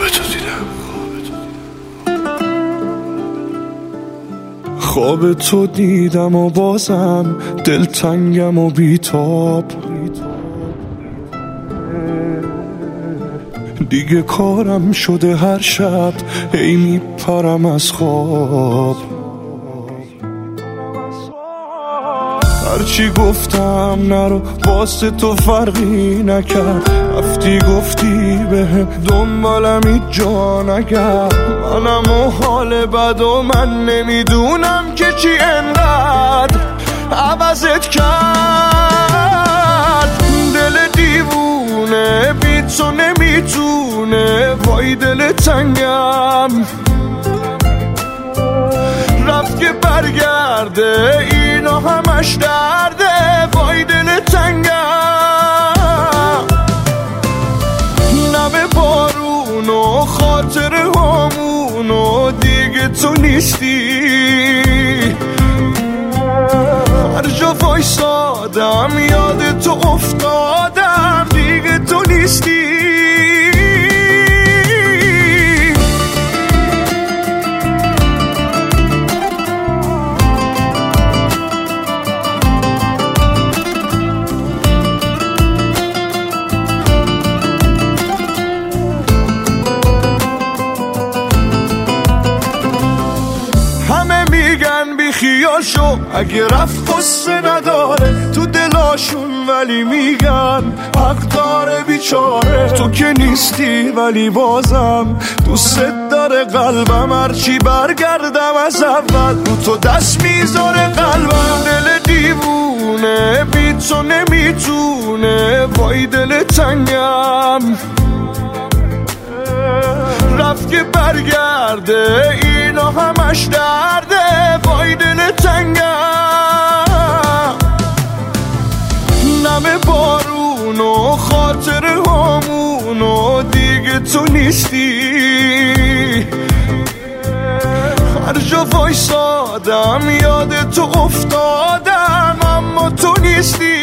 خواب تو دیدم و بازم دلتنگم و بیتاب، دیگه کارم شده هر شب هی میپرم از خواب. هرچی گفتم نرو واسه تو فرقی نکرد، رفتی گفتی به دنبالم هیچ جا نگرد. منم و حال بد و من نمیدونم که چی انقدر عوضت کرد. دل دیوونه بی تو نمیتونه، وای دل تنگم رفت که برگرده، اینا همش درده، وای دل تنگم. نم بارون و خاطر همون و دیگه تو نیستی، هر جا وایسادم یاد تو افتادم، دیگه تو نیستی. خیال شو اگه رفت قصه نداره تو دلاشون، ولی میگن حق داره بیچاره. تو که نیستی ولی بازم دوست داره قلبم، هرچی برگردم از اول رو تو دست میذاره قلبم. دل دیوونه بی تو نمیتونه، وای دل تنگم رفت که برگرده، اینا همش درده، وای دل تنگم. نم بارون و خاطر همون و دیگه تو نیستی، هر جا وایسادم یاد تو افتادم، اما تو نیستی.